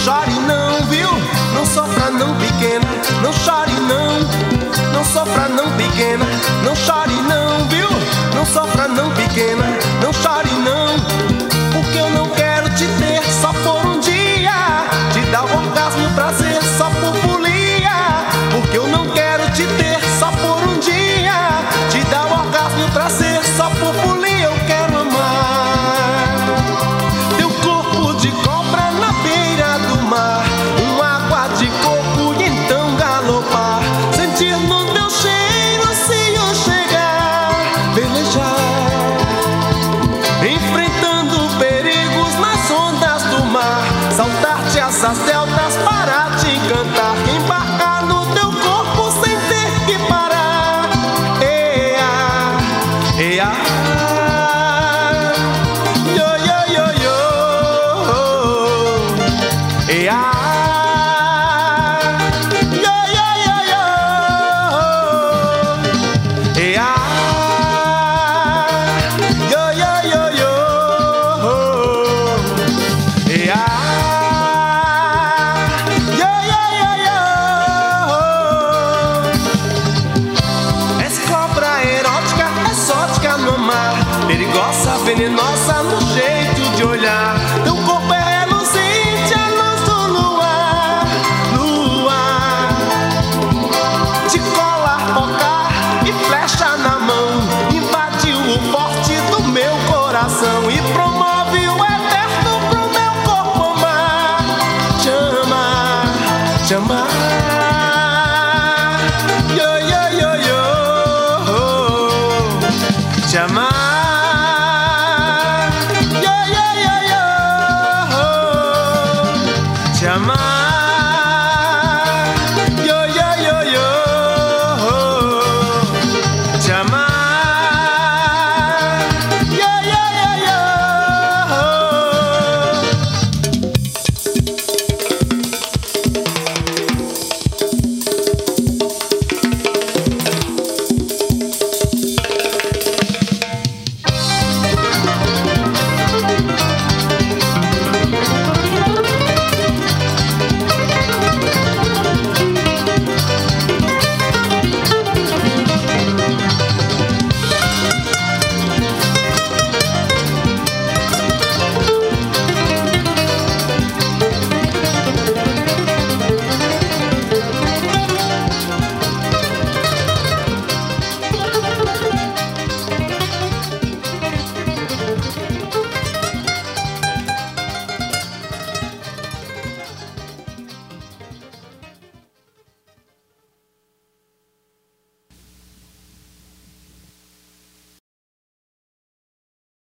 chore não, viu? Não sofra não, pequena. Não chore não, não sofra não, pequena. Não chore não, viu? Não sofra não, pequena. Não chore não, porque eu não quero te ter só por um dia. Te dar o orgasmo e o prazer só por folia. Porque eu não quero te ter só por um dia. Te dar o orgasmo e o prazer só por folia. Eu quero amar teu corpo de cobra na beira do mar, uma água de coco e então galopar, sentir no teu cheiro se eu chegar, velejar, enfrentando perigos nas ondas do mar, saltar-te asas deltas para te encantar, embarcar no teu corpo sem ter que parar. Ea, ea, yo, yo, yo, yo, ea, yo, yo, yo, yo, ea, yo, yo, yo, yo, ea, yo, yo, yo, yo. És cobra erótica, exótica no mar, perigosa, venenosa no jeito de olhar. Teu corpo é reluzente, a luz do luar, luar. Te colar, focar e flecha na mão, invadiu o forte do meu coração e promove o eterno pro meu corpo amar. Te amar, te amar. Yo, yo, yo, yo, te amar. Yo, yo, yo, yo, te amar.